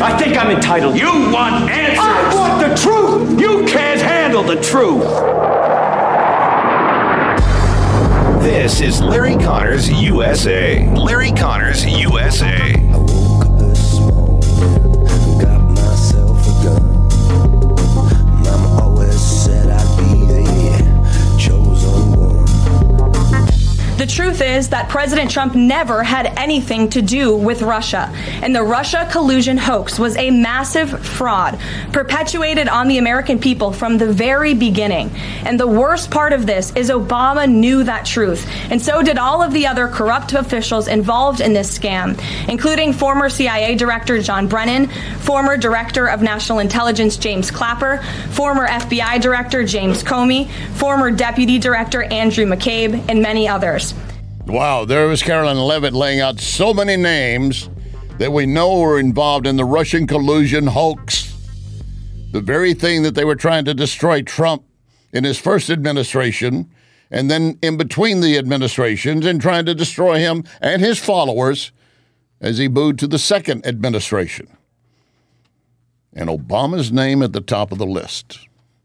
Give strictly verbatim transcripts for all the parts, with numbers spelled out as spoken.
I think I'm entitled. You want answers. I want the truth. You can't handle the truth. This is Larry Connors U S A. Larry Connors U S A. I woke up this morning, got myself a gun. Mama always said I'd be the chosen one. The truth is that President Trump never had anything to do with Russia, and the Russia collusion hoax was a massive fraud perpetuated on the American people from the very beginning. And the worst part of this is Obama knew that truth, and so did all of the other corrupt officials involved in this scam, including former C I A Director John Brennan, former Director of National Intelligence James Clapper, former F B I Director James Comey, former Deputy Director Andrew McCabe, and many others. Wow, there was Carolyn Levitt laying out so many names that we know were involved in the Russian collusion hoax. The very thing that they were trying to destroy Trump in his first administration, and then in between the administrations, and trying to destroy him and his followers as he moved to the second administration. And Obama's name at the top of the list.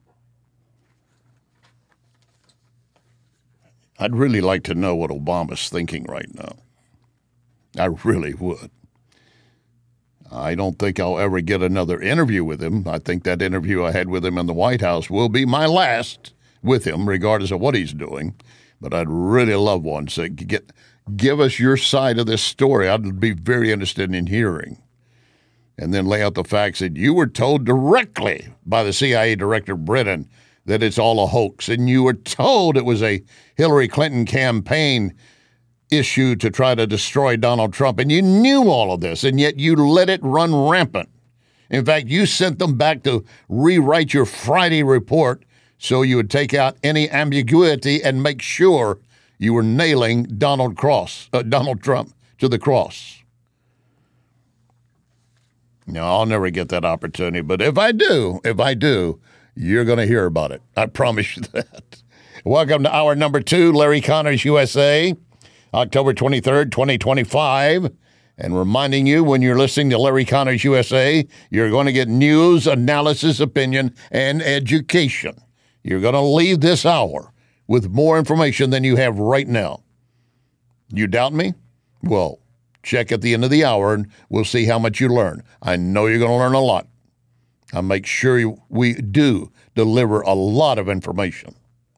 I'd really like to know what Obama's thinking right now. I really would. I don't think I'll ever get another interview with him. I think that interview I had with him in the White House will be my last with him, regardless of what he's doing. But I'd really love one. So get, give us your side of this story. I'd be very interested in hearing. And then lay out the facts that you were told directly by the C I A Director Brennan that it's all a hoax, and you were told it was a Hillary Clinton campaign issue to try to destroy Donald Trump, and you knew all of this, and yet you let it run rampant. In fact, you sent them back to rewrite your Friday report so you would take out any ambiguity and make sure you were nailing Donald Cross, uh, Donald Trump to the cross. No, I'll never get that opportunity, but if I do, if I do, you're going to hear about it. I promise you that. Welcome to hour number two, Larry Connors U S A, October twenty-third, twenty twenty-five. And reminding you, when you're listening to Larry Connors U S A, you're going to get news, analysis, opinion, and education. You're going to leave this hour with more information than you have right now. You doubt me? Well, check at the end of the hour and we'll see how much you learn. I know you're going to learn a lot. I'll make sure we do deliver a lot of information.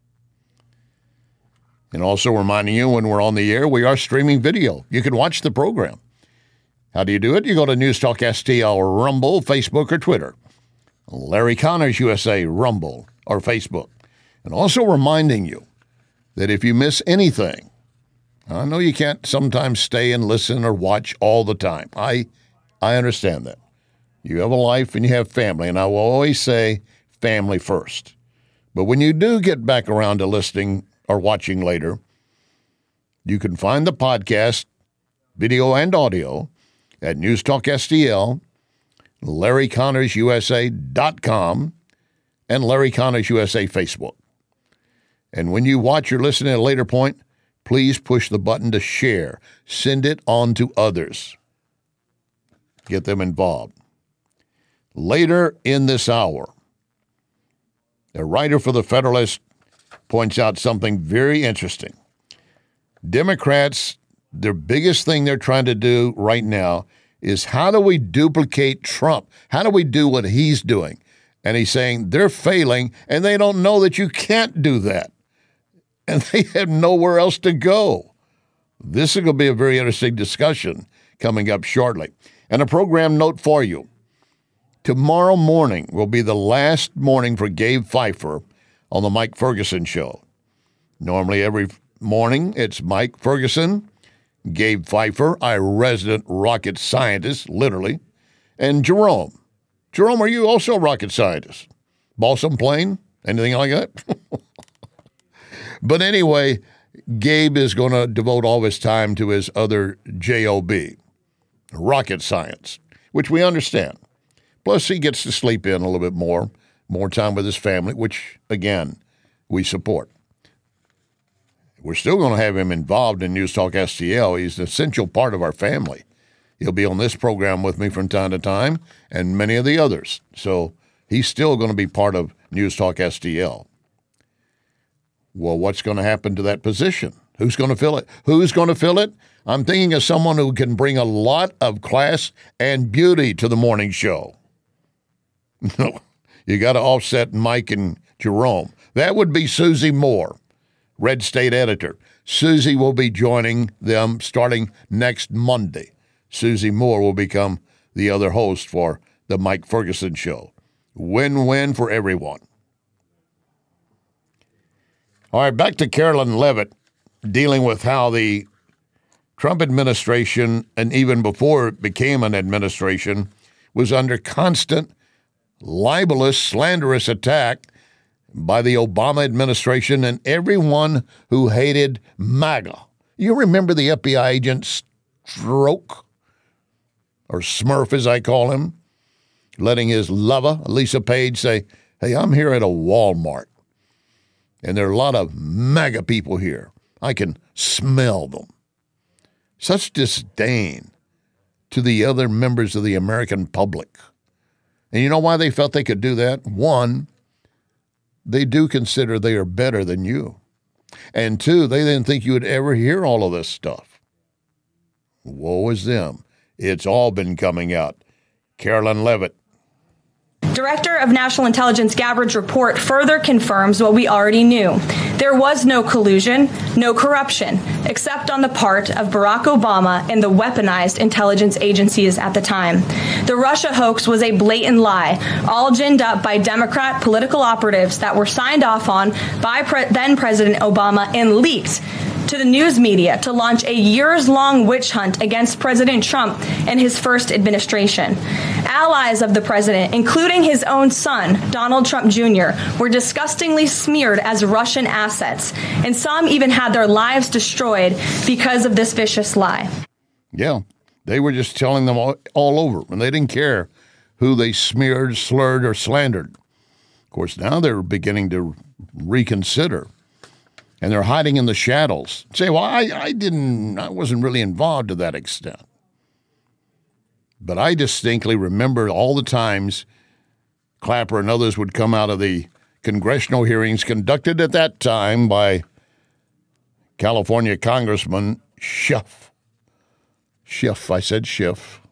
And also reminding you, when we're on the air, we are streaming video. You can watch the program. How do you do it? You go to News Talk S T L, Rumble, Facebook, or Twitter. Larry Connors U S A, Rumble, or Facebook. And also reminding you that if you miss anything, I know you can't sometimes stay and listen or watch all the time. I, I understand that. You have a life and you have family, and I will always say family first. But when you do get back around to listening or watching later, you can find the podcast, video and audio, at News Talk S T L, Larry Connors U S A dot com, and Larry Connors U S A Facebook. And when you watch or listen at a later point, please push the button to share. Send it on to others. Get them involved. Later in this hour, a writer for the Federalist points out something very interesting. Democrats, their biggest thing they're trying to do right now is how do we duplicate Trump? How do we do what he's doing? And he's saying they're failing, and they don't know that you can't do that. And they have nowhere else to go. This is going to be a very interesting discussion coming up shortly. And a program note for you. Tomorrow morning will be the last morning for Gabe Pfeiffer on the Mike Ferguson Show. Normally every morning it's Mike Ferguson, Gabe Pfeiffer, our resident rocket scientist, literally, and Jerome. Jerome, are you also a rocket scientist? Balsam plane? Anything like that? But anyway, Gabe is going to devote all of his time to his other job, rocket science, which we understand. Plus, he gets to sleep in a little bit more, more time with his family, which, again, we support. We're still going to have him involved in News Talk S T L. He's an essential part of our family. He'll be on this program with me from time to time and many of the others. So he's still going to be part of News Talk S T L. Well, what's going to happen to that position? Who's going to fill it? Who's going to fill it? I'm thinking of someone who can bring a lot of class and beauty to the morning show. No, you got to offset Mike and Jerome. That would be Susie Moore, Red State editor. Susie will be joining them starting next Monday. Susie Moore will become the other host for the Mike Ferguson Show. Win-win for everyone. All right, back to Carolyn Leavitt, dealing with how the Trump administration, and even before it became an administration, was under constant libelous, slanderous attack by the Obama administration and everyone who hated MAGA. You remember the F B I agent Stroke, or Smurf as I call him, letting his lover, Lisa Page, say, hey, I'm here at a Walmart, and there are a lot of MAGA people here. I can smell them. Such disdain to the other members of the American public. And you know why they felt they could do that? One, they do consider they are better than you. And two, they didn't think you would ever hear all of this stuff. Woe is them. It's all been coming out. Carolyn Leavitt. Director of National Intelligence Gabbard's report further confirms what we already knew. There was no collusion, no corruption, except on the part of Barack Obama and the weaponized intelligence agencies at the time. The Russia hoax was a blatant lie, all ginned up by Democrat political operatives that were signed off on by pre- then President Obama and leaked to the news media to launch a years-long witch hunt against President Trump and his first administration. Allies of the president, including his own son, Donald Trump Junior, were disgustingly smeared as Russian assets, and some even had their lives destroyed because of this vicious lie. Yeah, they were just telling them all, all over, and they didn't care who they smeared, slurred, or slandered. Of course, now they're beginning to reconsider. And they're hiding in the shadows. Say, well, I, I didn't, I wasn't really involved to that extent. But I distinctly remember all the times Clapper and others would come out of the congressional hearings conducted at that time by California Congressman Schiff. Schiff, I said Schiff.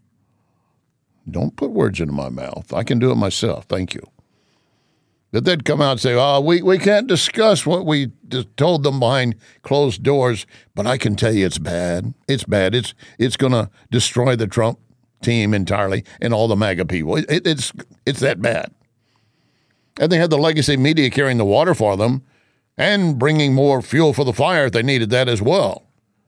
Don't put words into my mouth. I can do it myself. Thank you. That they'd come out and say, oh, we, we can't discuss what we told them behind closed doors, but I can tell you it's bad. It's bad. It's it's going to destroy the Trump team entirely and all the MAGA people. It, it, it's it's that bad. And they had the legacy media carrying the water for them and bringing more fuel for the fire if they needed that as well.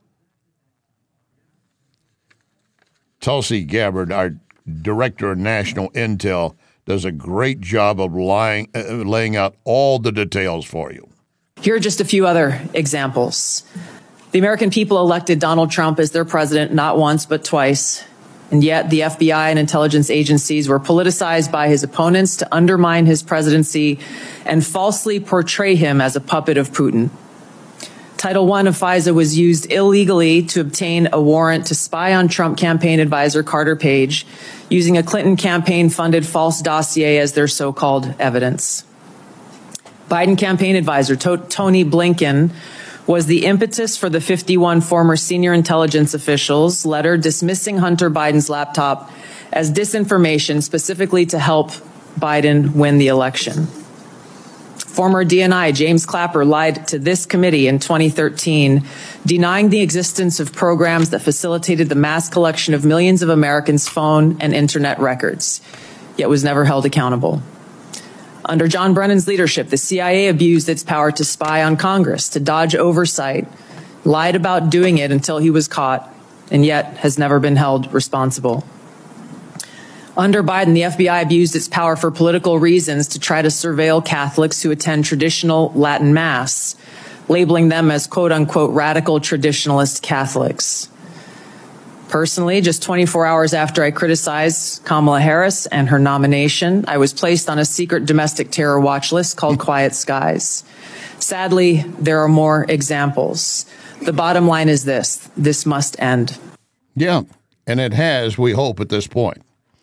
Tulsi Gabbard, our director of national intel, does a great job of lying, uh, laying out all the details for you. Here are just a few other examples. The American people elected Donald Trump as their president not once but twice, and yet the F B I and intelligence agencies were politicized by his opponents to undermine his presidency and falsely portray him as a puppet of Putin. Title one of FISA was used illegally to obtain a warrant to spy on Trump campaign advisor Carter Page, using a Clinton campaign-funded false dossier as their so-called evidence. Biden campaign advisor to- Tony Blinken was the impetus for the fifty-one former senior intelligence officials' letter dismissing Hunter Biden's laptop as disinformation specifically to help Biden win the election. Former D N I James Clapper lied to this committee in twenty thirteen, denying the existence of programs that facilitated the mass collection of millions of Americans' phone and internet records, yet was never held accountable. Under John Brennan's leadership, the C I A abused its power to spy on Congress, to dodge oversight, lied about doing it until he was caught, and yet has never been held responsible. Under Biden, the F B I abused its power for political reasons to try to surveil Catholics who attend traditional Latin Mass, labeling them as quote-unquote radical traditionalist Catholics. Personally, just twenty-four hours after I criticized Kamala Harris and her nomination, I was placed on a secret domestic terror watch list called Quiet Skies. Sadly, there are more examples. The bottom line is this: this must end. Yeah, and it has, we hope, at this point.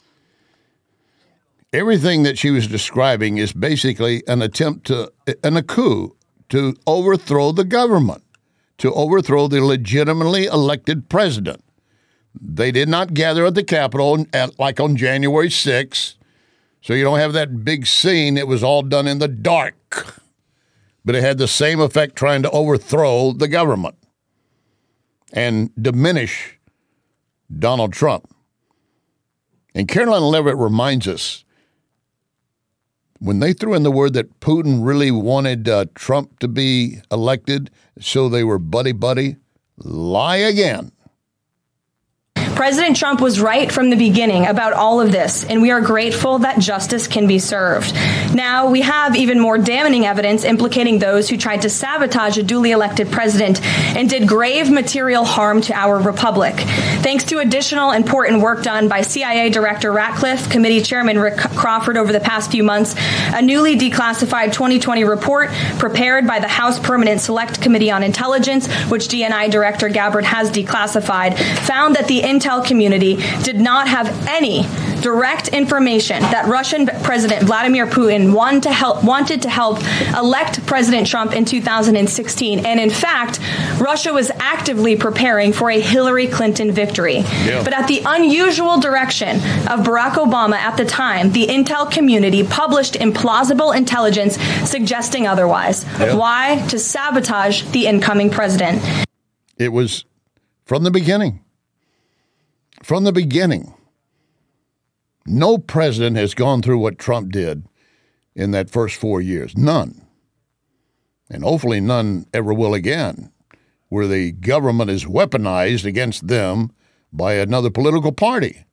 Everything that she was describing is basically an attempt to, an a coup, to overthrow the government, to overthrow the legitimately elected president. They did not gather at the Capitol at, like on January sixth, so you don't have that big scene. It was all done in the dark, but it had the same effect trying to overthrow the government and diminish Donald Trump. And Caroline Leavitt reminds us, when they threw in the word that Putin really wanted uh, Trump to be elected, so they were buddy-buddy, lie again. President Trump was right from the beginning about all of this, and we are grateful that justice can be served. Now, we have even more damning evidence implicating those who tried to sabotage a duly elected president and did grave material harm to our republic. Thanks to additional important work done by C I A Director Ratcliffe, Committee Chairman Rick Crawford over the past few months, a newly declassified twenty twenty report prepared by the House Permanent Select Committee on Intelligence, which D N I Director Gabbard has declassified, found that the intel community did not have any direct information that Russian President Vladimir Putin wanted to help, wanted to help elect President Trump in two thousand sixteen. And in fact, Russia was actively preparing for a Hillary Clinton victory. Yeah. But at the unusual direction of Barack Obama at the time, the intel community published implausible intelligence suggesting otherwise. Yeah. Why? To sabotage the incoming president. It was from the beginning. From the beginning. No president has gone through what Trump did in that first four years. None. And hopefully none ever will again, where the government is weaponized against them by another political party.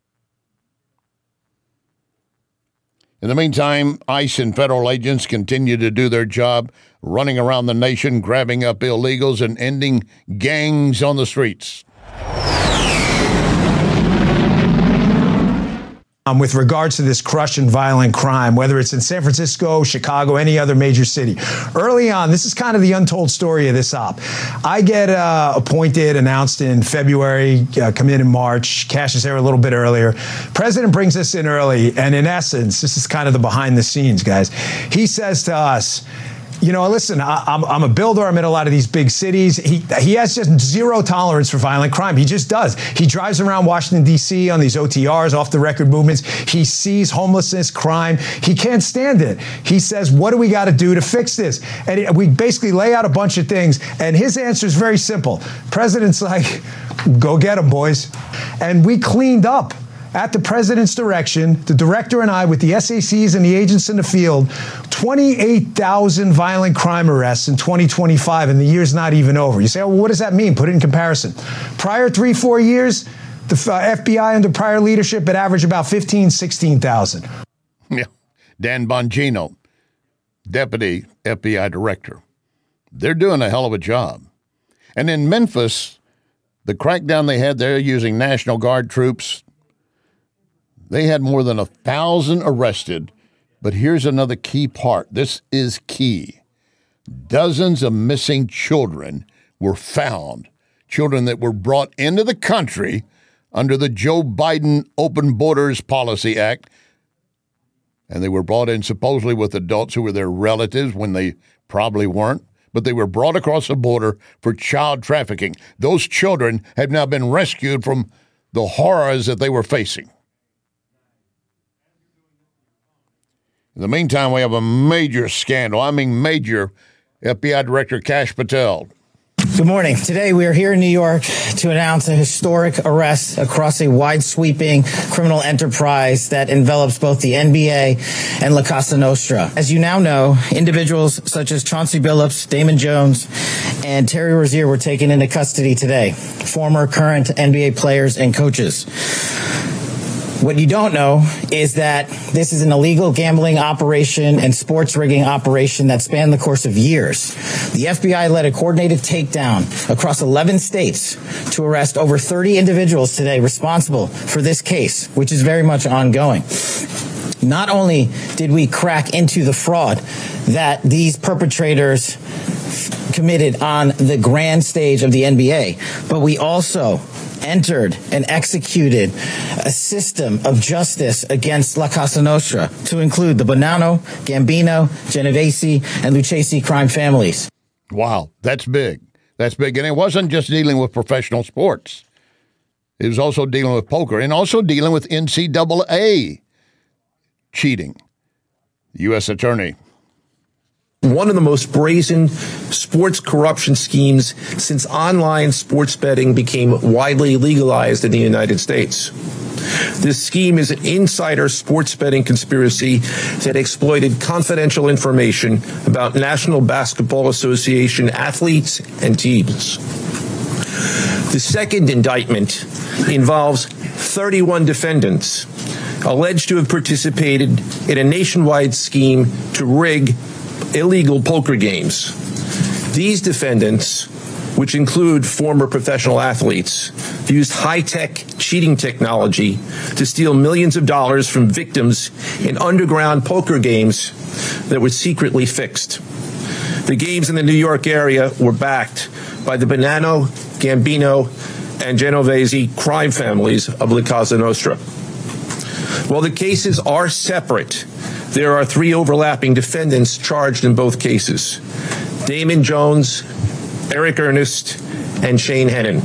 In the meantime, ICE and federal agents continue to do their job, running around the nation, grabbing up illegals and ending gangs on the streets. Um, with regards to this crush and violent crime, whether it's in San Francisco, Chicago, any other major city. Early on, this is kind of the untold story of this op. I get uh, appointed, announced in February, uh, come in in March, Cash is there a little bit earlier. President brings us in early, and in essence, this is kind of the behind the scenes, guys. He says to us, you know, listen, I, I'm, I'm a builder. I'm in a lot of these big cities. He he has just zero tolerance for violent crime. He just does. He drives around Washington, D C on these O T Rs, off the record movements. He sees homelessness, crime. He can't stand it. He says, what do we got to do to fix this? And it, we basically lay out a bunch of things. And his answer is very simple. President's like, go get them, boys. And we cleaned up. At the president's direction, the director and I, with the S A Cs and the agents in the field, twenty-eight thousand violent crime arrests in twenty twenty-five, and the year's not even over. You say, oh, well, what does that mean? Put it in comparison. Prior three, four years, the uh, F B I under prior leadership had averaged about fifteen, sixteen thousand. Yeah. Dan Bongino, deputy F B I director. They're doing a hell of a job. And in Memphis, the crackdown they had there using National Guard troops, they had more than a thousand arrested, but here's another key part. This is key. Dozens of missing children were found, children that were brought into the country under the Joe Biden Open Borders Policy Act, and they were brought in supposedly with adults who were their relatives when they probably weren't, but they were brought across the border for child trafficking. Those children have now been rescued from the horrors that they were facing. In the meantime, we have a major scandal. I mean major. F B I Director Kash Patel. Good morning. Today we are here in New York to announce a historic arrest across a wide-sweeping criminal enterprise that envelops both the N B A and La Cosa Nostra. As you now know, individuals such as Chauncey Billups, Damon Jones, and Terry Rozier were taken into custody today, former, current N B A players and coaches. What you don't know is that this is an illegal gambling operation and sports rigging operation that spanned the course of years. The F B I led a coordinated takedown across eleven states to arrest over thirty individuals today responsible for this case, which is very much ongoing. Not only did we crack into the fraud that these perpetrators committed on the grand stage of the N B A, but we also entered and executed a system of justice against La Cosa Nostra to include the Bonanno, Gambino, Genovese, and Lucchese crime families. Wow, that's big. That's big. And it wasn't just dealing with professional sports. It was also dealing with poker and also dealing with N C double A cheating. U S Attorney. One of the most brazen sports corruption schemes since online sports betting became widely legalized in the United States. This scheme is an insider sports betting conspiracy that exploited confidential information about National Basketball Association athletes and teams. The second indictment involves thirty-one defendants alleged to have participated in a nationwide scheme to rig illegal poker games. These defendants, which include former professional athletes, used high-tech cheating technology to steal millions of dollars from victims in underground poker games that were secretly fixed. The games in the New York area were backed by the Bonanno, Gambino, and Genovese crime families of La Cosa Nostra. While the cases are separate, there are three overlapping defendants charged in both cases: Damon Jones, Eric Ernest, and Shane Hennon.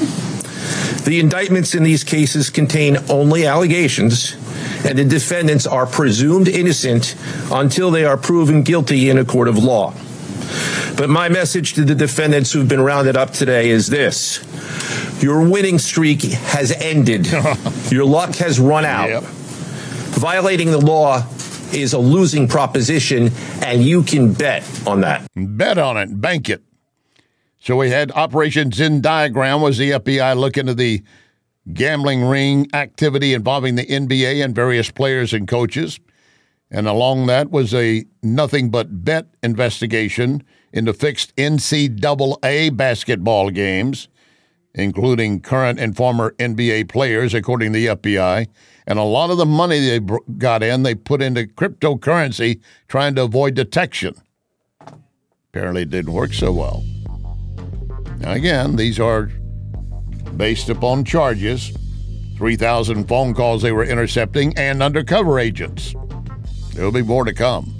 The indictments in these cases contain only allegations, and the defendants are presumed innocent until they are proven guilty in a court of law. But my message to the defendants who've been rounded up today is this: your winning streak has ended. Your luck has run out. Yep. Violating the law is a losing proposition, and you can bet on that. Bet on it. Bank it. So we had Operation Zen Diagram was the F B I look into the gambling ring activity involving the N B A and various players and coaches. And along that was a nothing but bet investigation into fixed N C double A basketball games, including current and former N B A players, according to the F B I. And a lot of the money they got in, they put into cryptocurrency trying to avoid detection. Apparently it didn't work so well. Now, again, these are based upon charges, three thousand phone calls they were intercepting, and undercover agents. There'll be more to come.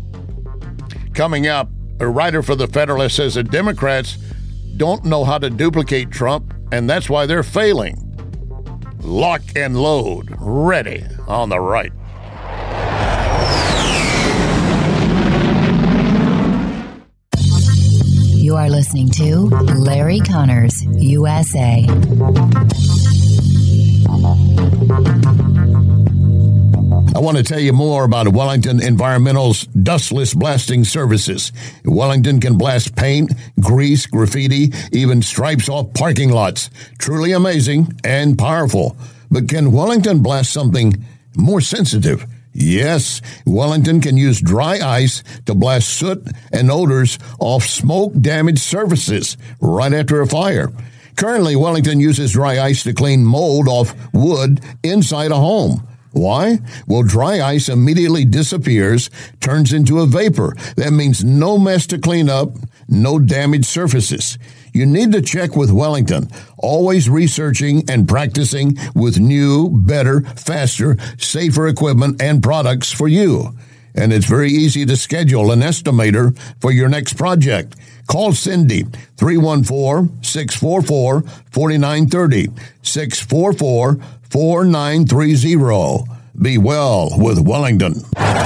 Coming up, a writer for The Federalist says the Democrats don't know how to duplicate Trump, and that's why they're failing. Lock and load, ready on the right. You are listening to Larry Connors, U S A. I want to tell you more about Wellington Environmental's dustless blasting services. Wellington can blast paint, grease, graffiti, even stripes off parking lots. Truly amazing and powerful. But can Wellington blast something more sensitive? Yes, Wellington can use dry ice to blast soot and odors off smoke-damaged surfaces right after a fire. Currently, Wellington uses dry ice to clean mold off wood inside a home. Why? Well, dry ice immediately disappears, turns into a vapor. That means no mess to clean up, no damaged surfaces. You need to check with Wellington, always researching and practicing with new, better, faster, safer equipment and products for you. And it's very easy to schedule an estimator for your next project. Call Cindy, three one four, six four four, four nine three zero, six four four, four nine three zero. Be well with Wellington.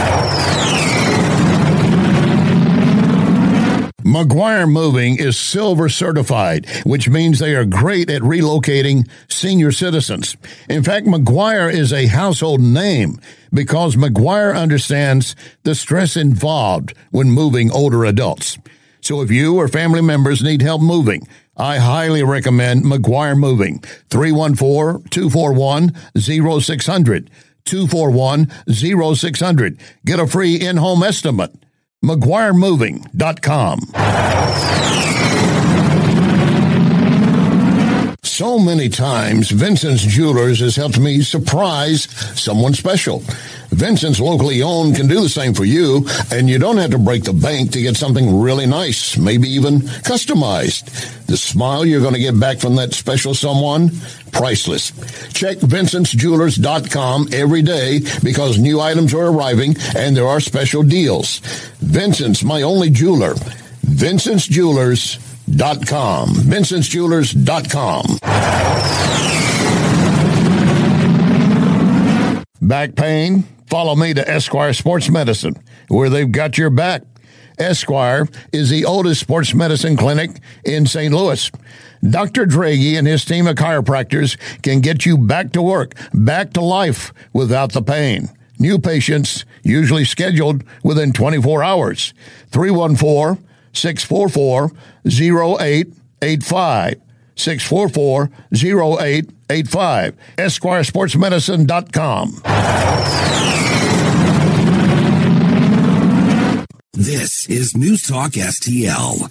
McGuire Moving is silver certified, which means they are great at relocating senior citizens. In fact, McGuire is a household name because McGuire understands the stress involved when moving older adults. So if you or family members need help moving, I highly recommend McGuire Moving. three one four, two four one, zero six zero zero. two four one, zero six zero zero. Get a free in-home estimate. McGuire Moving dot com. So many times, Vincent's Jewelers has helped me surprise someone special. Vincent's locally owned can do the same for you, and you don't have to break the bank to get something really nice, maybe even customized. The smile you're going to get back from that special someone, priceless. Check Vincent's Jewelers dot com every day because new items are arriving and there are special deals. Vincent's, my only jeweler. Vincent's Jewelers dot com. Vincent's Jewelers dot com. Back pain? Follow me to Esquire Sports Medicine, where they've got your back. Esquire is the oldest sports medicine clinic in Saint Louis. Doctor Draghi and his team of chiropractors can get you back to work, back to life without the pain. New patients usually scheduled within twenty-four hours. three one four, six four four, zero eight eight five. six four four, zero eight eight five. Esquire Sports Medicine dot com. This is News Talk S T L.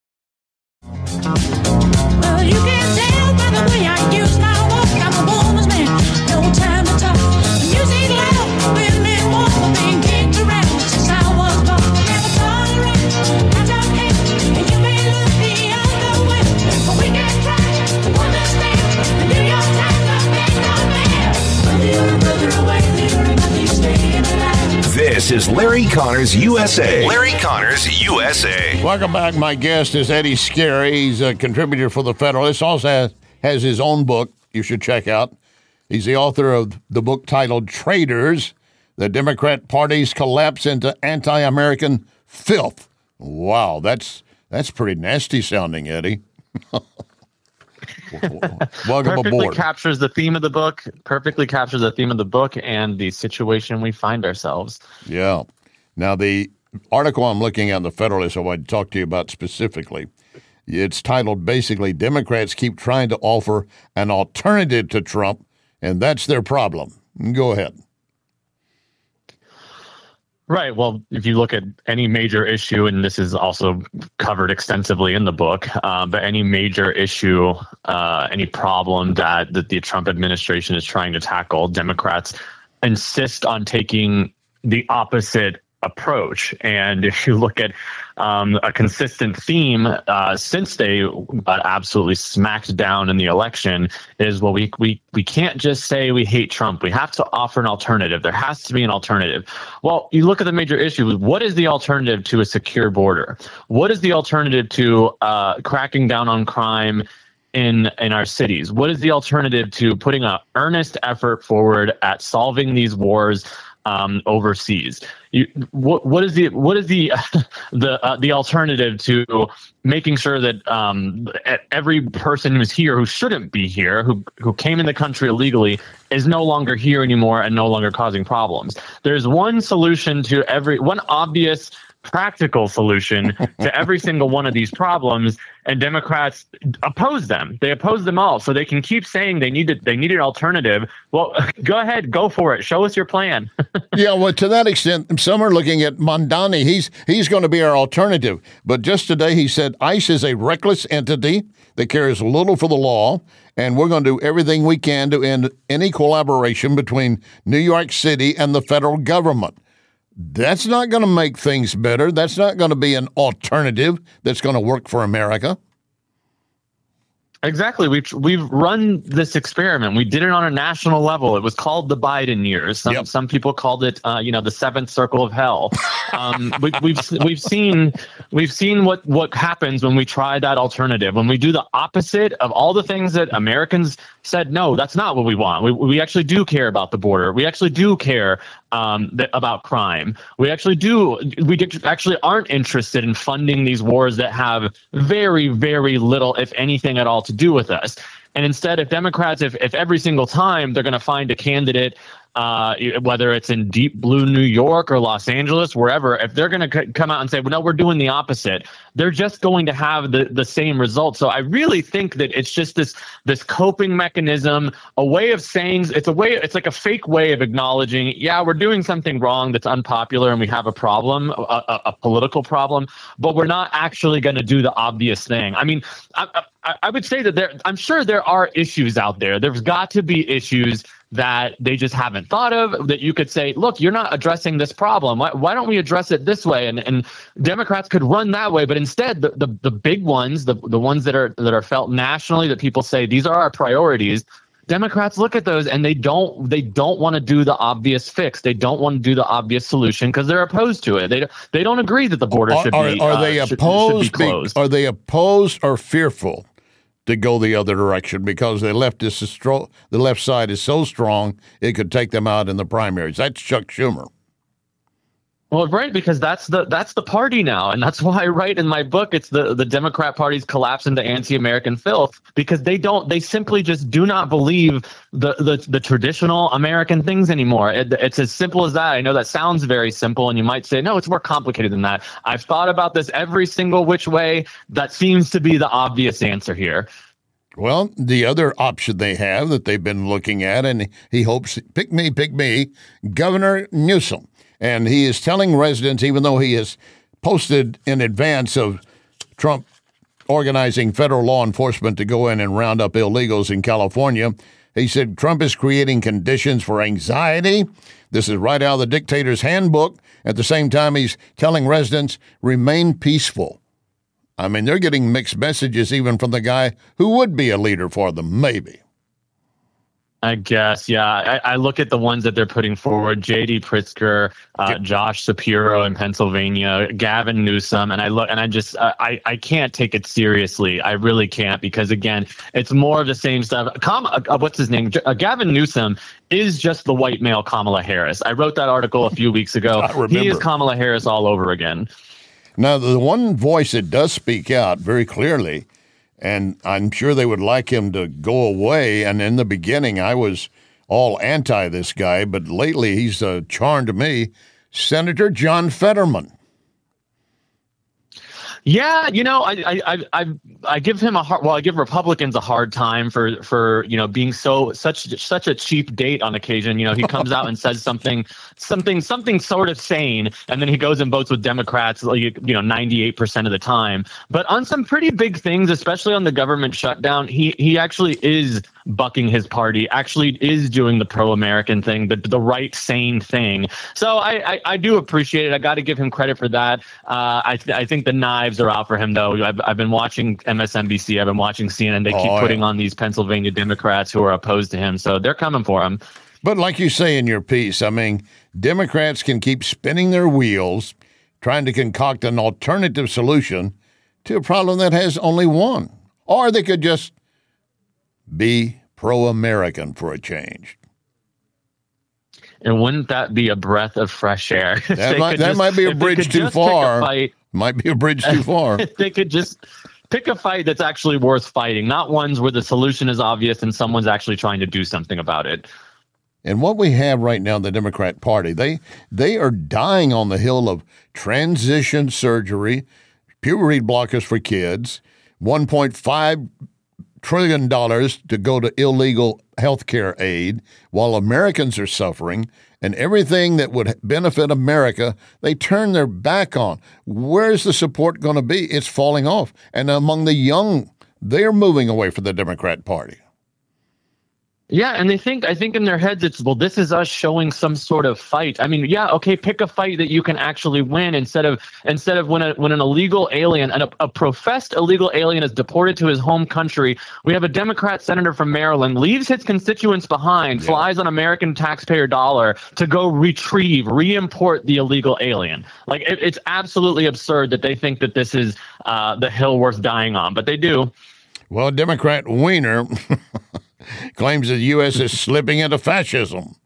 Well, you can tell by the way I use my walk. I'm a woman's man, no time to talk. The music loud, women walk, being kicked around since I was born. Never tolerate, I don't hate, and you may look the other way, but we can try to understand and do your time, not make no man. Whether you're a brother away, you're about to stay alive. This is Larry Connors U S A. Larry Connors U S A. Welcome back. My guest is Eddie Scarry. He's a contributor for The Federalist. Also has, has his own book you should check out. He's the author of the book titled Traitors, The Democrat Party's Collapse into Anti-American Filth. Wow, that's that's pretty nasty sounding, Eddie. Welcome perfectly aboard. captures the theme of the book, perfectly captures the theme of the book and the situation we find ourselves. Yeah. Now, the article I'm looking at in The Federalist I want to talk to you about specifically, it's titled basically, Democrats keep trying to offer an alternative to Trump, and that's their problem. Go ahead. Right. Well, if you look at any major issue, and this is also covered extensively in the book, uh, but any major issue, uh, any problem that, that the Trump administration is trying to tackle, Democrats insist on taking the opposite approach. And if you look at um, a consistent theme uh, since they got absolutely smacked down in the election is, well, we, we, we can't just say we hate Trump. We have to offer an alternative. There has to be an alternative. Well, you look at the major issue. What is the alternative to a secure border? What is the alternative to uh, cracking down on crime in in our cities? What is the alternative to putting an earnest effort forward at solving these wars Um, overseas? You, what what is the what is the the uh, the alternative to making sure that um, every person who's here who shouldn't be here, who who came in the country illegally, is no longer here anymore and no longer causing problems? There's one solution to every one obvious practical solution to every single one of these problems, and Democrats oppose them. They oppose them all, so they can keep saying they need to, they need an alternative. Well, go ahead, go for it. Show us your plan. Yeah, well, to that extent, some are looking at Mondani. He's he's going to be our alternative. But just today he said ICE is a reckless entity that cares little for the law, and we're going to do everything we can to end any collaboration between New York City and the federal government. That's not going to make things better. That's not going to be an alternative that's going to work for America. Exactly. We've we've run this experiment. We did it on a national level. It was called the Biden years. Some yep. some people called it, uh, you know, the seventh circle of hell. Um, we, we've we've seen we've seen what what happens when we try that alternative. When we do the opposite of all the things that Americans said, no, that's not what we want. We we actually do care about the border. We actually do care um, th- about crime. We actually do. We actually aren't interested in funding these wars that have very very little, if anything at all, to do with us. And instead, if Democrats, if, if every single time they're going to find a candidate, uh, whether it's in deep blue New York or Los Angeles, wherever, if they're going to c- come out and say, well, no, we're doing the opposite, they're just going to have the, the same result. So I really think that it's just this this coping mechanism, a way of saying, it's a way, it's like a fake way of acknowledging, yeah, we're doing something wrong that's unpopular and we have a problem, a, a, a political problem, but we're not actually going to do the obvious thing. I mean, I, I, I, I would say that there, I'm sure there are issues out there. There's got to be issues that they just haven't thought of, that you could say, look, you're not addressing this problem. Why, why don't we address it this way? And and Democrats could run that way. But instead, the, the, the big ones, the, the ones that are that are felt nationally, that people say these are our priorities, Democrats look at those and they don't they don't want to do the obvious fix. They don't want to do the obvious solution because they're opposed to it. They they don't agree that the border Are, should are, be are uh, they should, opposed? should be closed. Be, are they opposed or fearful to go the other direction because the left is stro- the left side is so strong it could take them out in the primaries? That's Chuck Schumer. Well, right, because that's the that's the party now, and that's why I write in my book it's the the Democrat Party's collapse into anti-American filth, because they don't they simply just do not believe the the, the traditional American things anymore. It, it's as simple as that. I know that sounds very simple, and you might say, no, it's more complicated than that. I've thought about this every single which way. That seems to be the obvious answer here. Well, the other option they have that they've been looking at, and he hopes, pick me, pick me, Governor Newsom. And he is telling residents, even though he has posted in advance of Trump organizing federal law enforcement to go in and round up illegals in California, he said Trump is creating conditions for anxiety. This is right out of the dictator's handbook. At the same time, he's telling residents, remain peaceful. I mean, they're getting mixed messages even from the guy who would be a leader for them, maybe. I guess, yeah. I, I look at the ones that they're putting forward: J D Pritzker, uh, Josh Shapiro in Pennsylvania, Gavin Newsom, and I look and I just uh, I I can't take it seriously. I really can't, because again, it's more of the same stuff. Com- uh, what's his name? Uh, Gavin Newsom is just the white male Kamala Harris. I wrote that article a few weeks ago. I remember. He is Kamala Harris all over again. Now, the one voice that does speak out very clearly, and I'm sure they would like him to go away. And in the beginning, I was all anti this guy, but lately he's uh, charmed me. Senator John Fetterman. Yeah, you know, I I I I give him a hard. Well, I give Republicans a hard time for for you know being so such such a cheap date on occasion. You know, he comes out and says something something something sort of sane, and then he goes and votes with Democrats, like, you know, ninety-eight percent of the time. But on some pretty big things, especially on the government shutdown, he he actually is bucking his party, actually is doing the pro-American thing, the the right, sane thing. So I I, I do appreciate it. I got to give him credit for that. Uh, I th- I think the knives are out for him, though. I've I've been watching M S N B C. I've been watching C N N. They keep oh, putting yeah. on these Pennsylvania Democrats who are opposed to him, so they're coming for him. But like you say in your piece, I mean, Democrats can keep spinning their wheels, trying to concoct an alternative solution to a problem that has only one. Or they could just be pro-American for a change. And wouldn't that be a breath of fresh air? That, might, that just, might be a bridge too far. Fight, might be a bridge too far. They could just pick a fight that's actually worth fighting, not ones where the solution is obvious and someone's actually trying to do something about it. And what we have right now in the Democrat Party, they they are dying on the hill of transition surgery, puberty blockers for kids, one point five trillion dollars to go to illegal health care aid while Americans are suffering, and everything that would benefit America, they turn their back on. Where's the support going to be? It's falling off. And among the young, they're moving away from the Democrat Party. Yeah, and they think, I think in their heads, it's, well, this is us showing some sort of fight. I mean, yeah, okay, pick a fight that you can actually win instead of instead of when a, when an illegal alien, and a, a professed illegal alien is deported to his home country. We have a Democrat senator from Maryland, leaves his constituents behind, yeah. flies on American taxpayer dollar to go retrieve, re-import the illegal alien. Like, it, it's absolutely absurd that they think that this is uh, the hill worth dying on, but they do. Well, Democrat Weiner claims the U S is slipping into fascism.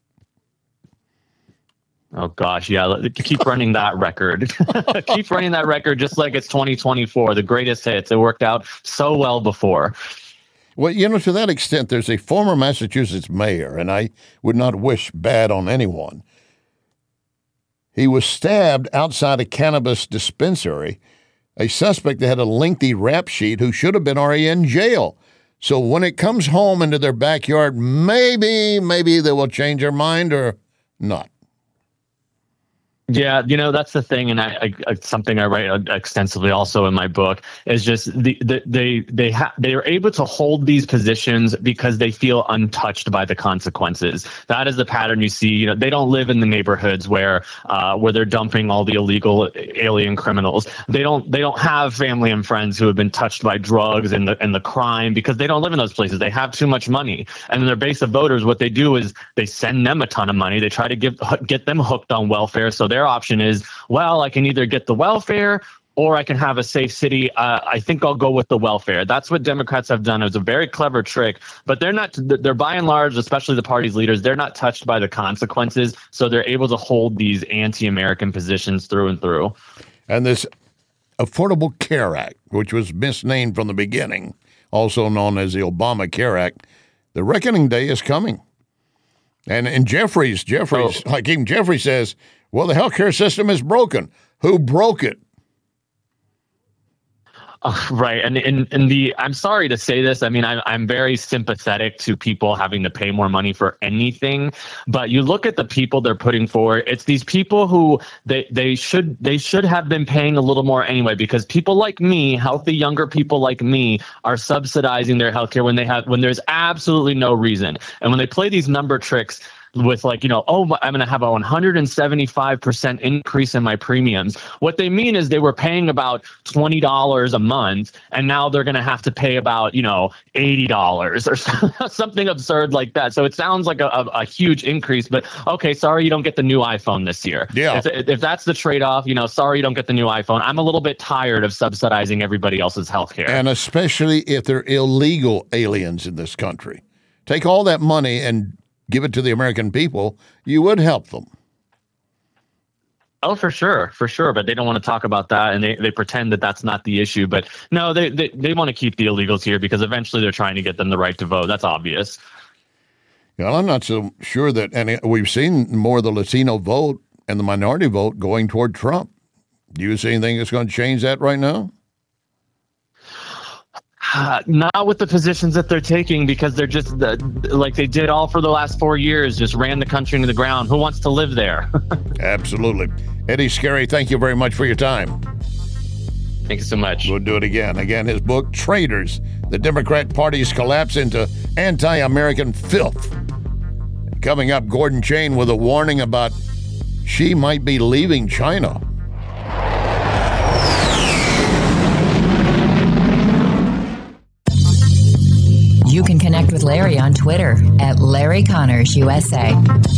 Oh, gosh, yeah. Keep running that record. Keep running that record just like it's twenty twenty-four, the greatest hits. It worked out so well before. Well, you know, to that extent, there's a former Massachusetts mayor, and I would not wish bad on anyone. He was stabbed outside a cannabis dispensary, a suspect that had a lengthy rap sheet who should have been already in jail. So when it comes home into their backyard, maybe, maybe they will change their mind or not. Yeah, you know, that's the thing, and I, I something I write extensively also in my book is just the, the they they ha- they are able to hold these positions because they feel untouched by the consequences. That is the pattern you see. You know, they don't live in the neighborhoods where uh, where they're dumping all the illegal alien criminals. They don't they don't have family and friends who have been touched by drugs and the and the crime because they don't live in those places. They have too much money, and in their base of voters, what they do is they send them a ton of money. They try to give get them hooked on welfare, so they're Their option is, well, I can either get the welfare or I can have a safe city. Uh, I think I'll go with the welfare. That's what Democrats have done. It was a very clever trick, but they're not, they're by and large, especially the party's leaders, they're not touched by the consequences. So they're able to hold these anti-American positions through and through. And this Affordable Care Act, which was misnamed from the beginning, also known as the Obamacare Act, the reckoning day is coming. And and Jeffries, Jeffries, oh. Hakeem Jeffries says, well, the healthcare system is broken. Who broke it? Uh, right. And, and and the I'm sorry to say this. I mean, I'm, I'm very sympathetic to people having to pay more money for anything. But you look at the people they're putting forward. It's these people who they, they should they should have been paying a little more anyway, because people like me, healthy younger people like me, are subsidizing their healthcare when they have when there's absolutely no reason. And when they play these number tricks with like, you know, oh, I'm going to have a one hundred seventy-five percent increase in my premiums. What they mean is they were paying about twenty dollars a month, and now they're going to have to pay about, you know, eighty dollars or something absurd like that. So it sounds like a, a, a huge increase, but okay, sorry, you don't get the new iPhone this year. Yeah. If, if that's the trade-off, you know, sorry, you don't get the new iPhone. I'm a little bit tired of subsidizing everybody else's healthcare. And especially if they're illegal aliens in this country. Take all that money and give it to the American people, you would help them. Oh, for sure, for sure. But they don't want to talk about that, and they, they pretend that that's not the issue. But no, they, they, they want to keep the illegals here because eventually they're trying to get them the right to vote. That's obvious. Well, I'm not so sure that any. We've seen more of the Latino vote and the minority vote going toward Trump. Do you see anything that's going to change that right now? Uh, not with the positions that they're taking, because they're just uh, like they did all for the last four years, just ran the country into the ground. Who wants to live there? Absolutely. Eddie Scarry, thank you very much for your time. Thank you so much. We'll do it again. Again, his book, Traitors, The Democrat Party's Collapse into Anti-American Filth. Coming up, Gordon Chain with a warning about she might be leaving China. You can connect with Larry on Twitter at Larry Connors U S A.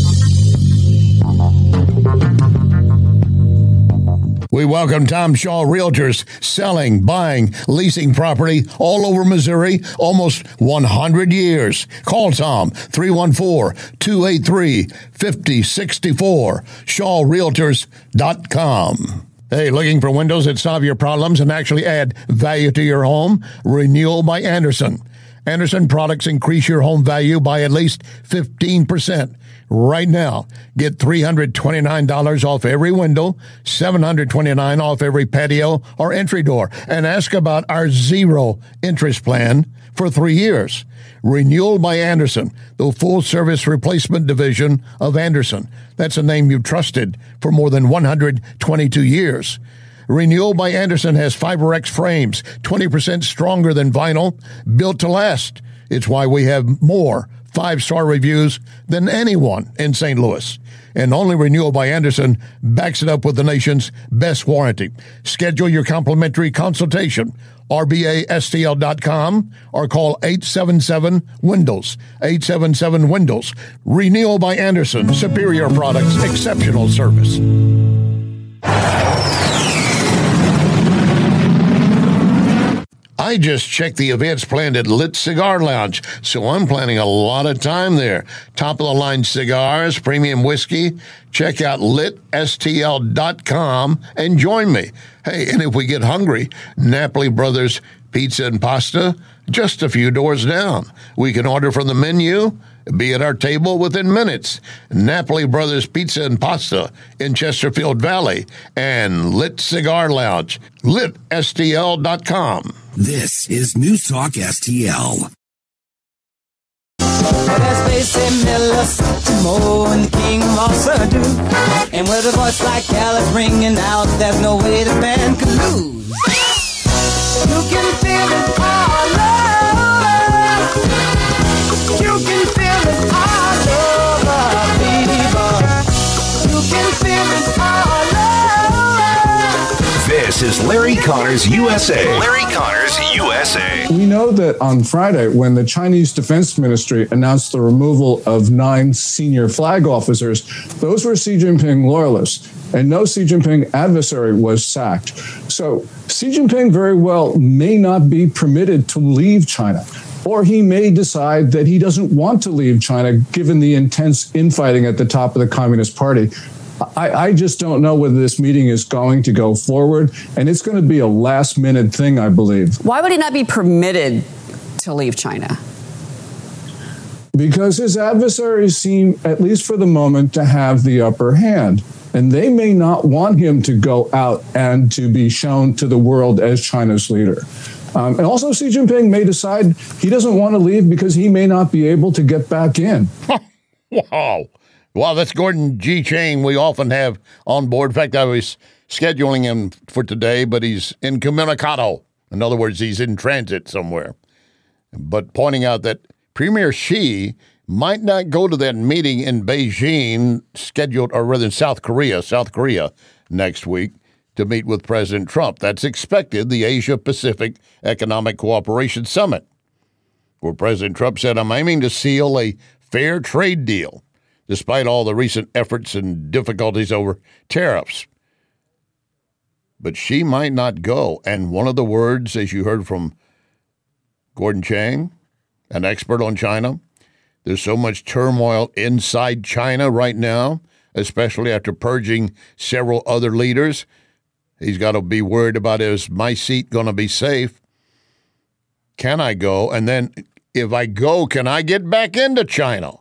We welcome Tom Shaw Realtors, selling, buying, leasing property all over Missouri, almost one hundred years. Call Tom, three one four, two eight three, five zero six four, shaw realtors dot com. Hey, looking for windows that solve your problems and actually add value to your home? Renewal by Andersen. Andersen products increase your home value by at least fifteen percent. Right now, get three hundred twenty-nine dollars off every window, seven hundred twenty-nine dollars off every patio or entry door, and ask about our zero interest plan for three years. Renewal by Andersen, the full-service replacement division of Andersen. That's a name you've trusted for more than one hundred twenty-two years. Renewal by Andersen has FiberX frames, twenty percent stronger than vinyl, built to last. It's why we have more five-star reviews than anyone in Saint Louis. And only Renewal by Andersen backs it up with the nation's best warranty. Schedule your complimentary consultation, R B A S T L dot com, or call eight seven seven Windows, eight seven seven Windows. Renewal by Andersen, superior products, exceptional service. I just checked the events planned at Lit Cigar Lounge, so I'm planning a lot of time there. Top-of-the-line cigars, premium whiskey. Check out lit S T L dot com and join me. Hey, and if we get hungry, Napoli Brothers Pizza and Pasta, just a few doors down. We can order from the menu, be at our table within minutes. Napoli Brothers Pizza and Pasta in Chesterfield Valley, and Lit Cigar Lounge, lit S T L dot com. This is News Talk S T L. Well, there's Basie Miller, Satchmo, and the king of all Surdu. And with a voice like Alice ringing out, there's no way the band could lose. You can feel it all over. You can feel it all over, baby. You can feel it all over. This is Larry Connors U S A. Larry Connors U S A. We know that on Friday, when the Chinese Defense Ministry announced the removal of nine senior flag officers, those were Xi Jinping loyalists, and no Xi Jinping adversary was sacked. So Xi Jinping very well may not be permitted to leave China, or he may decide that he doesn't want to leave China, given the intense infighting at the top of the Communist Party. I, I just don't know whether this meeting is going to go forward, and it's going to be a last-minute thing, I believe. Why would he not be permitted to leave China? Because his adversaries seem, at least for the moment, to have the upper hand. And they may not want him to go out and to be shown to the world as China's leader. Um, and also, Xi Jinping may decide he doesn't want to leave because he may not be able to get back in. Wow. Well, that's Gordon G. Chang we often have on board. In fact, I was scheduling him for today, but he's incommunicado. In other words, he's in transit somewhere. But pointing out that Premier Xi might not go to that meeting in Beijing, scheduled, or rather in South Korea, South Korea next week, to meet with President Trump. That's expected, the Asia-Pacific Economic Cooperation Summit, where President Trump said, I'm aiming to seal a fair trade deal, despite all the recent efforts and difficulties over tariffs. But Xi might not go. And one of the words, as you heard from Gordon Chang, an expert on China, there's so much turmoil inside China right now, especially after purging several other leaders. He's got to be worried about, is my seat going to be safe? Can I go? And then if I go, can I get back into China?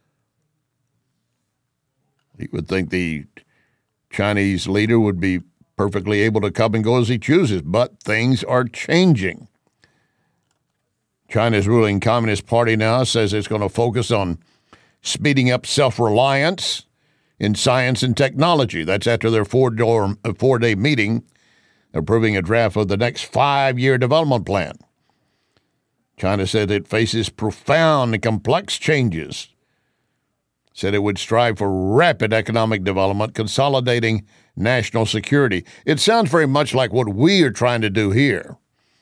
You would think the Chinese leader would be perfectly able to come and go as he chooses, but things are changing. China's ruling Communist Party now says it's going to focus on speeding up self-reliance in science and technology. That's after their four-door, four-day meeting approving a draft of the next five-year development plan. China said it faces profound and complex changes. Said it would strive for rapid economic development, consolidating national security. It sounds very much like what we are trying to do here.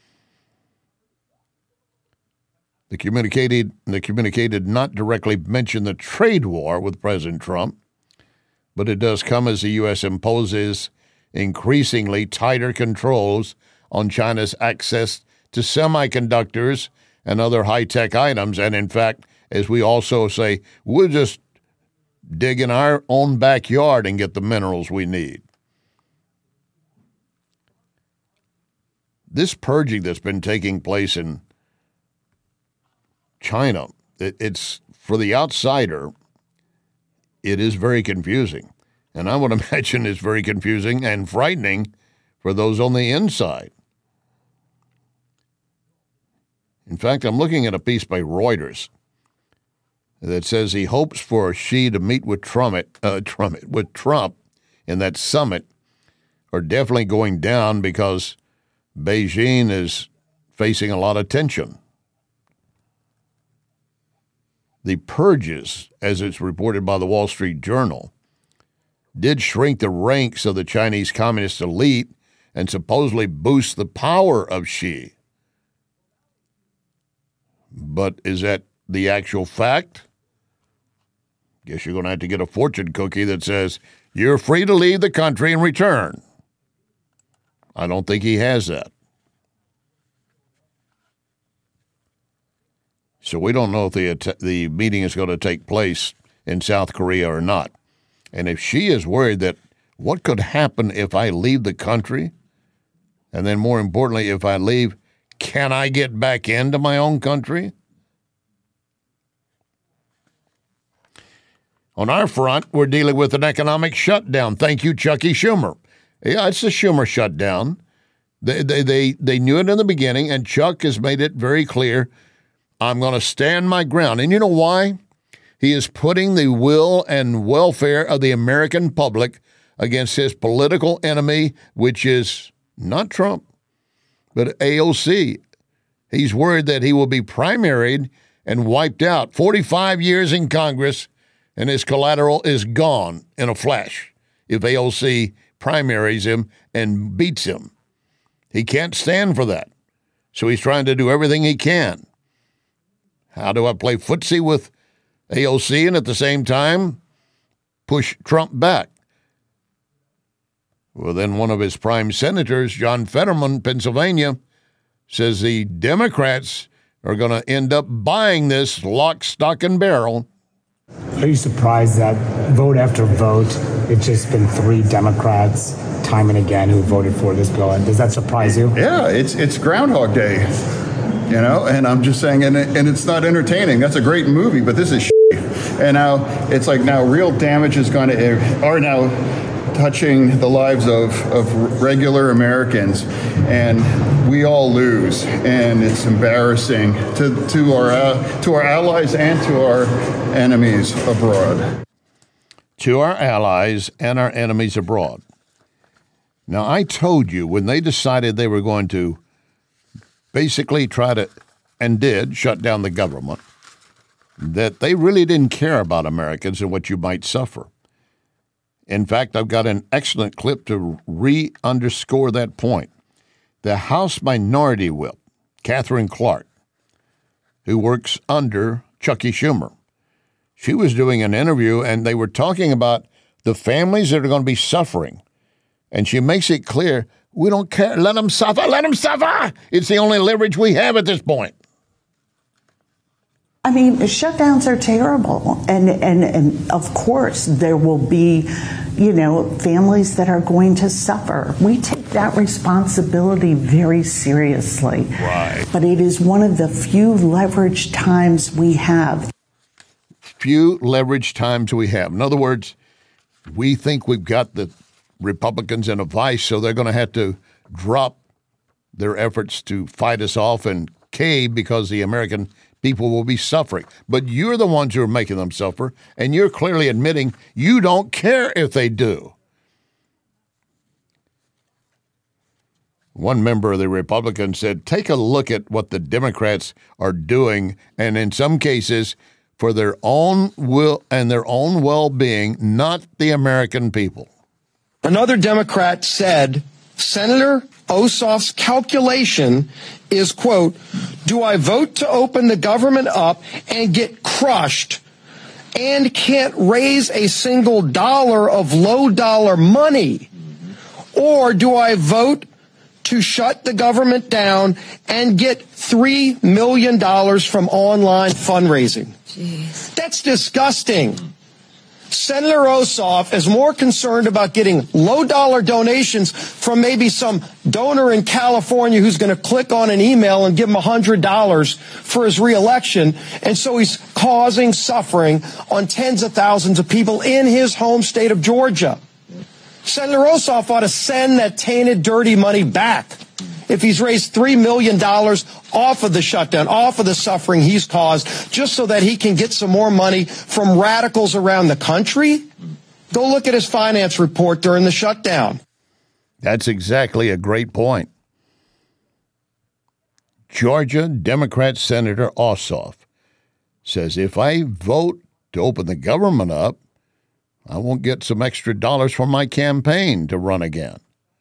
The communicated, the communicated not directly mention the trade war with President Trump, but it does come as the U S imposes increasingly tighter controls on China's access to semiconductors and other high-tech items. And in fact, as we also say, we'll just dig in our own backyard and get the minerals we need. This purging that's been taking place in China, it, it's for the outsider, it is very confusing. And I would imagine it's very confusing and frightening for those on the inside. In fact, I'm looking at a piece by Reuters that says he hopes for Xi to meet with Trump, uh, Trump, with Trump in that summit are definitely going down because Beijing is facing a lot of tension. The purges, as it's reported by the Wall Street Journal, did shrink the ranks of the Chinese Communist elite and supposedly boost the power of Xi. But is that the actual fact? Guess you're going to have to get a fortune cookie that says, you're free to leave the country and return. I don't think he has that. So we don't know if the, the meeting is going to take place in South Korea or not. And if Xi is worried that what could happen if I leave the country, and then more importantly, if I leave, can I get back into my own country? On our front, we're dealing with an economic shutdown. Thank you, Chucky Schumer. Yeah, it's the Schumer shutdown. They, they, they, they knew it in the beginning, and Chuck has made it very clear. I'm going to stand my ground. And you know why? He is putting the will and welfare of the American public against his political enemy, which is not Trump, but A O C. He's worried that he will be primaried and wiped out. forty-five years in Congress, and his collateral is gone in a flash if A O C primaries him and beats him. He can't stand for that. So he's trying to do everything he can. How do I play footsie with A O C and at the same time push Trump back? Well, then one of his prime senators, John Fetterman, Pennsylvania, says the Democrats are going to end up buying this lock, stock, and barrel. Are you surprised that vote after vote, it's just been three Democrats time and again who voted for this bill? Does that surprise you? Yeah, it's it's Groundhog Day, you know, and I'm just saying, and, it, and it's not entertaining. That's a great movie, but this is shit. And now it's like now real damage is going to, are now touching the lives of, of regular Americans, and we all lose, and it's embarrassing to, to our uh, to our allies and to our enemies abroad. To our allies and our enemies abroad. Now, I told you when they decided they were going to basically try to, and did, shut down the government, that they really didn't care about Americans and what you might suffer. In fact, I've got an excellent clip to re-underscore that point. The House Minority Whip, Catherine Clark, who works under Chucky Schumer, she was doing an interview, and they were talking about the families that are going to be suffering. And she makes it clear, we don't care. Let them suffer. Let them suffer. It's the only leverage we have at this point. I mean, shutdowns are terrible. And, and, and of course, there will be, you know, families that are going to suffer. We take that responsibility very seriously. Right. But it is one of the few leverage times we have. Few leverage times we have. In other words, we think we've got the Republicans in a vice, so they're going to have to drop their efforts to fight us off and cave because the American people will be suffering. But you're the ones who are making them suffer, and you're clearly admitting you don't care if they do. One member of the Republicans said, take a look at what the Democrats are doing, and in some cases, for their own will and their own well-being, not the American people. Another Democrat said, Senator Ossoff's calculation is, quote, do I vote to open the government up and get crushed and can't raise a single dollar of low dollar money? Or do I vote to shut the government down and get three million dollars from online fundraising? Jeez. That's disgusting. Senator Ossoff is more concerned about getting low-dollar donations from maybe some donor in California who's going to click on an email and give him one hundred dollars for his reelection. And so he's causing suffering on tens of thousands of people in his home state of Georgia. Senator Ossoff ought to send that tainted, dirty money back. If he's raised three million dollars off of the shutdown, off of the suffering he's caused, just so that he can get some more money from radicals around the country, go look at his finance report during the shutdown. That's exactly a great point. Georgia Democrat Senator Ossoff says, if I vote to open the government up, I won't get some extra dollars from my campaign to run again.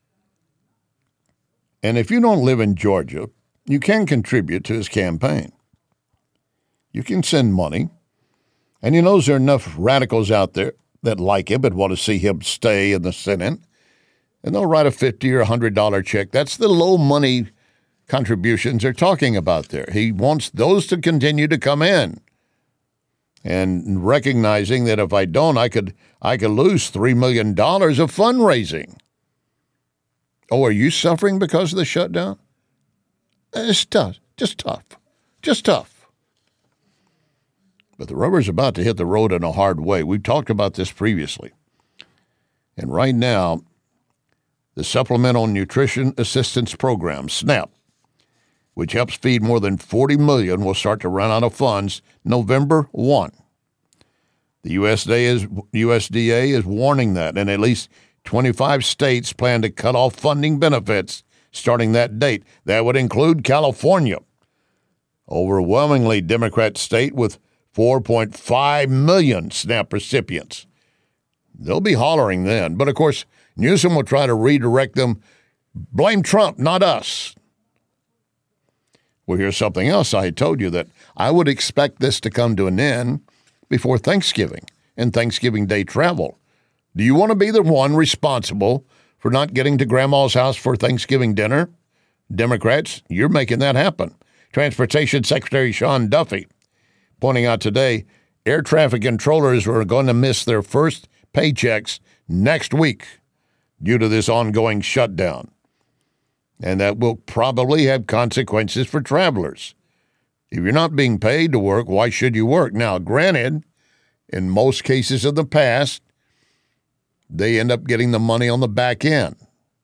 And if you don't live in Georgia, you can contribute to his campaign. You can send money. And he knows there are enough radicals out there that like him but want to see him stay in the Senate. And they'll write a fifty dollars or one hundred dollars check. That's the low money contributions they're talking about there. He wants those to continue to come in. And recognizing that if I don't, I could I could lose three million dollars of fundraising. Oh, are you suffering because of the shutdown? It's tough, just tough, just tough. But the rubber's about to hit the road in a hard way. We've talked about this previously. And right now, the Supplemental Nutrition Assistance Program, SNAP, which helps feed more than forty million, will start to run out of funds November first. The U S D A is, U S D A is warning that, and at least twenty-five states plan to cut off funding benefits starting that date. That would include California, overwhelmingly Democrat state with four point five million SNAP recipients. They'll be hollering then. But, of course, Newsom will try to redirect them. Blame Trump, not us. Well, here's something else. I had told you that I would expect this to come to an end before Thanksgiving and Thanksgiving Day travel. Do you want to be the one responsible for not getting to Grandma's house for Thanksgiving dinner? Democrats, you're making that happen. Transportation Secretary Sean Duffy pointing out today, air traffic controllers are going to miss their first paychecks next week due to this ongoing shutdown. And that will probably have consequences for travelers. If you're not being paid to work, why should you work? Now, granted, in most cases of the past, they end up getting the money on the back end.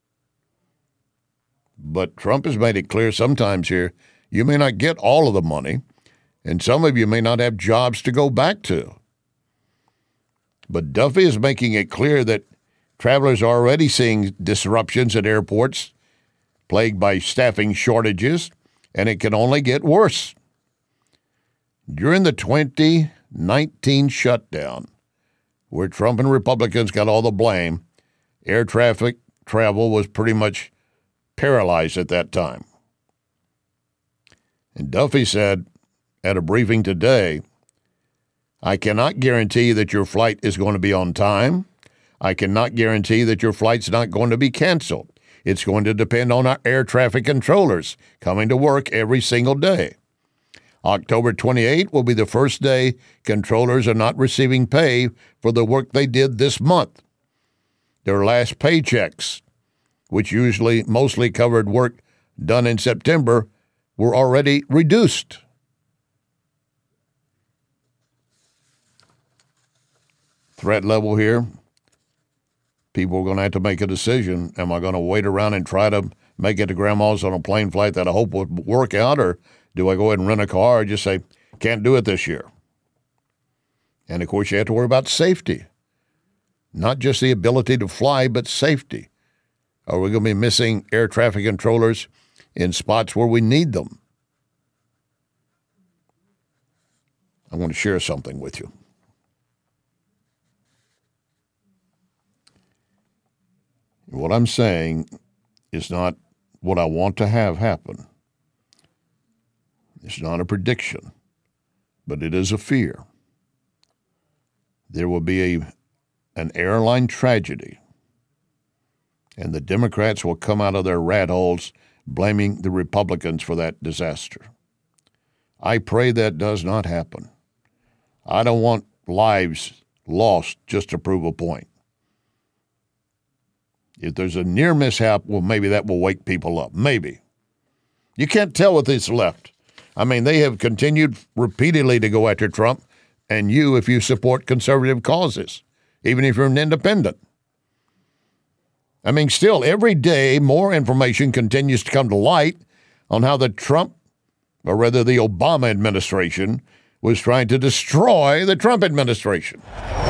But Trump has made it clear sometimes here, you may not get all of the money, and some of you may not have jobs to go back to. But Duffy is making it clear that travelers are already seeing disruptions at airports, plagued by staffing shortages, and it can only get worse. During the twenty nineteen shutdown, where Trump and Republicans got all the blame, air traffic travel was pretty much paralyzed at that time. And Duffy said at a briefing today, I cannot guarantee that your flight is going to be on time. I cannot guarantee that your flight's not going to be canceled. It's going to depend on our air traffic controllers coming to work every single day. October twenty-eighth will be the first day controllers are not receiving pay for the work they did this month. Their last paychecks, which usually mostly covered work done in September, were already reduced. Threat level here. People are going to have to make a decision. Am I going to wait around and try to make it to Grandma's on a plane flight that I hope would work out, or do I go ahead and rent a car or just say, can't do it this year? And, of course, you have to worry about safety. Not just the ability to fly, but safety. Are we going to be missing air traffic controllers in spots where we need them? I want to share something with you. What I'm saying is not what I want to have happen. It's not a prediction, but it is a fear. There will be a, an airline tragedy, and the Democrats will come out of their rat holes blaming the Republicans for that disaster. I pray that does not happen. I don't want lives lost just to prove a point. If there's a near mishap, well, maybe that will wake people up. Maybe. You can't tell with this left. I mean, they have continued repeatedly to go after Trump, and you if you support conservative causes, even if you're an independent. I mean, still, every day, more information continues to come to light on how the Trump, or rather the Obama administration, was trying to destroy the Trump administration.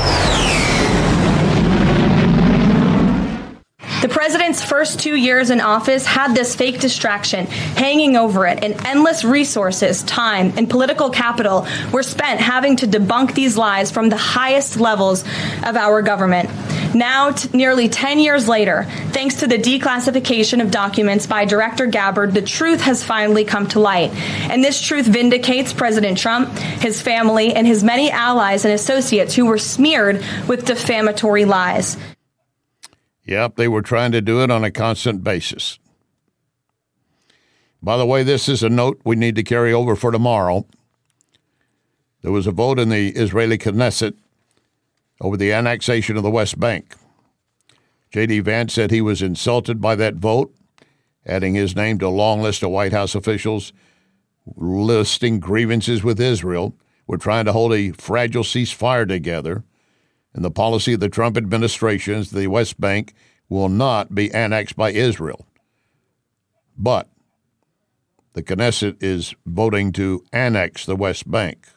The president's first two years in office had this fake distraction hanging over it, and endless resources, time, and political capital were spent having to debunk these lies from the highest levels of our government. Now, t- nearly ten years later, thanks to the declassification of documents by Director Gabbard, the truth has finally come to light. And this truth vindicates President Trump, his family, and his many allies and associates who were smeared with defamatory lies. Yep, they were trying to do it on a constant basis. By the way, this is a note we need to carry over for tomorrow. There was a vote in the Israeli Knesset over the annexation of the West Bank. J D. Vance said he was insulted by that vote, adding his name to a long list of White House officials listing grievances with Israel. We're trying to hold a fragile ceasefire together. And the policy of the Trump administration is the West Bank will not be annexed by Israel. But the Knesset is voting to annex the West Bank.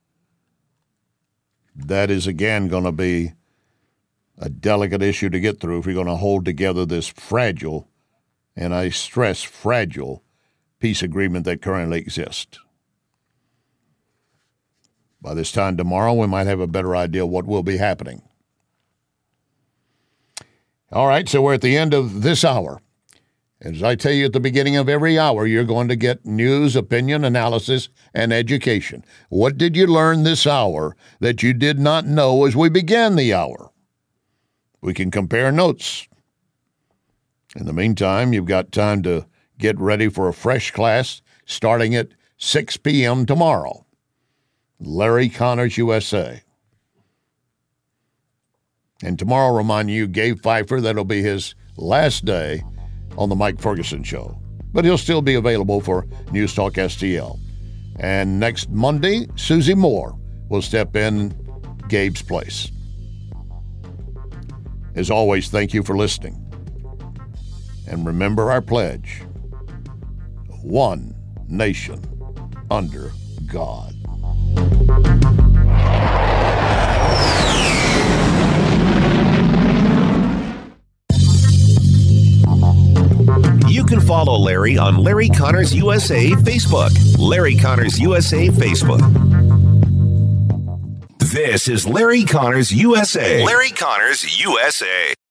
That is, again, going to be a delicate issue to get through if you're going to hold together this fragile, and I stress fragile, peace agreement that currently exists. By this time tomorrow, we might have a better idea what will be happening. All right, so we're at the end of this hour. As I tell you at the beginning of every hour, you're going to get news, opinion, analysis, and education. What did you learn this hour that you did not know as we began the hour? We can compare notes. In the meantime, you've got time to get ready for a fresh class starting at six p.m. tomorrow. Larry Connors, U S A. And tomorrow, I'll remind you, Gabe Pfeiffer, that'll be his last day on the Mike Ferguson Show. But he'll still be available for News Talk S T L. And next Monday, Susie Moore will step in Gabe's place. As always, thank you for listening. And remember our pledge: one nation under God. You can follow Larry on Larry Connors U S A Facebook. Larry Connors U S A Facebook. This is Larry Connors U S A. Larry Connors U S A.